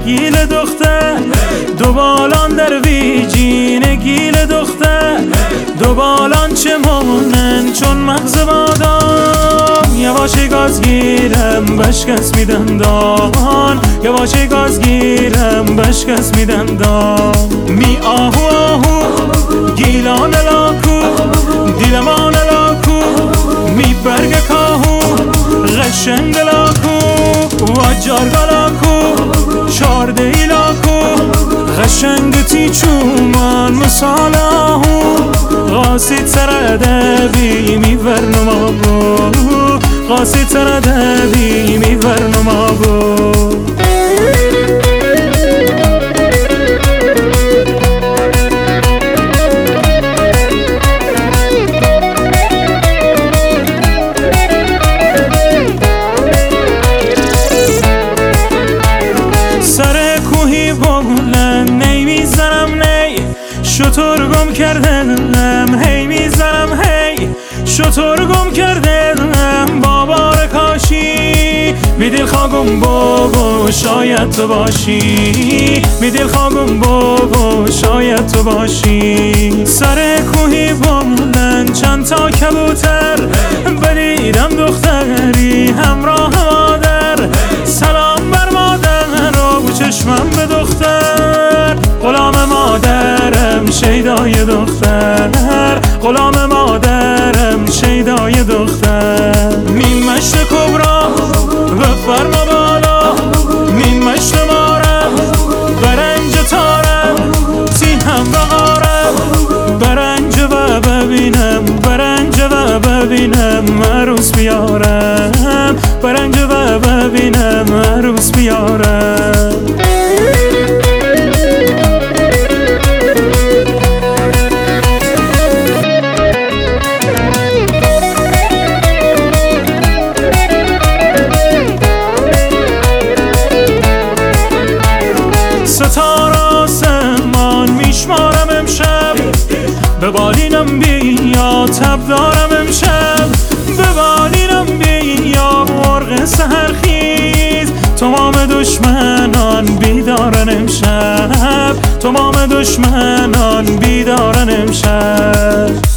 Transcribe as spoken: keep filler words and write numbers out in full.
گیل دختر دو بالان در ویجین گیل دختر دو بالان چه مونن چون مغز بادام یواشی گاز گیرم بشکست میدن دان یواشی گاز گیرم بشکست میدن دان می آهو آهو گیلان لاکو دیلمان لاکو می برگ کاهو غشنگ لاکو و جارگا لاکو شارده ای لاکو غشنگ تی چومان مثال آهو غاسی ترده بی می ورنما بو غاسی ترده بی می ورنما بو شطور گم کردم هی میزنم هی شطور گم کردم بابار کاشی می دل خواگم بابا شاید تو باشی می دل خواگم بابا شاید تو باشی سر کوهی بلند چند تا کبوتر بدیدم دختری همراه مادر سلام بر مادر و چشمم به دختر غلام مادرم شیدای دختر غلام مادرم شیدای دختر مین مشت کبرا و فرما بالا مین مشت مارم برنج تارم تی هم بغارم برنج و ببینم برنج و ببینم عروس بیارم برنج و ببینم عروس بیارم ستاره آسمان میشمارم امشب به بالینم بیا تب دارم امشب به بالینم بیا مرغ سحرخیز تمام دشمنان بیدارن امشب تمام دشمنان بیدارن امشب